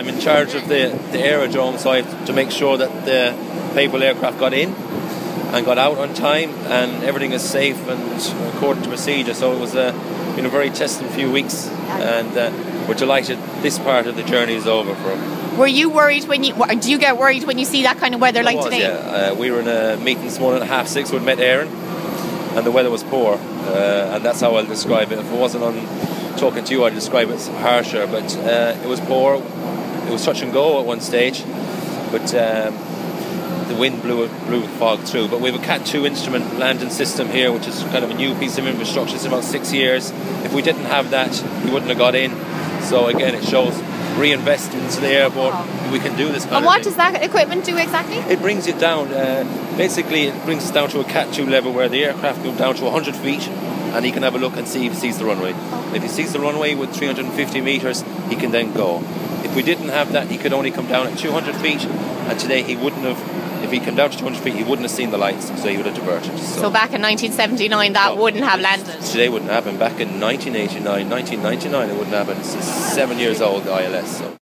I'm in charge of the aerodrome, so I have to make sure that the Papal aircraft got in and got out on time, and everything is safe and according to procedure. So it was been a very testing few weeks, and we're delighted this part of the journey is over for them. Were you worried do you get worried when you see that kind of weather like today? Yeah. We were in a meeting this morning at 6:30 with Met Éireann, and the weather was poor, and that's how I'll describe it. If it wasn't on talking to you, I'd describe it harsher, but it was poor. It was touch and go at one stage, but the wind blew fog through. But we have a Cat 2 instrument landing system here, which is kind of a new piece of infrastructure. It's about 6 years. If we didn't have that, we wouldn't have got in. So again, it shows reinvestment into the airport. We can do this kind of thing. And what does that equipment do exactly? It brings it down. Basically, it brings us down to a Cat 2 level where the aircraft go down to 100 feet, and he can have a look and see if he sees the runway. If he sees the runway with 350 metres, he can then go. If we didn't have that, he could only come down at 200 feet, and today he wouldn't have. If he came down to 200 feet, he wouldn't have seen the lights, so he would have diverted. So back in 1979, that wouldn't have landed? Today wouldn't happen. Back in 1989, 1999, it wouldn't happen. It's 7 years old, the ILS. So.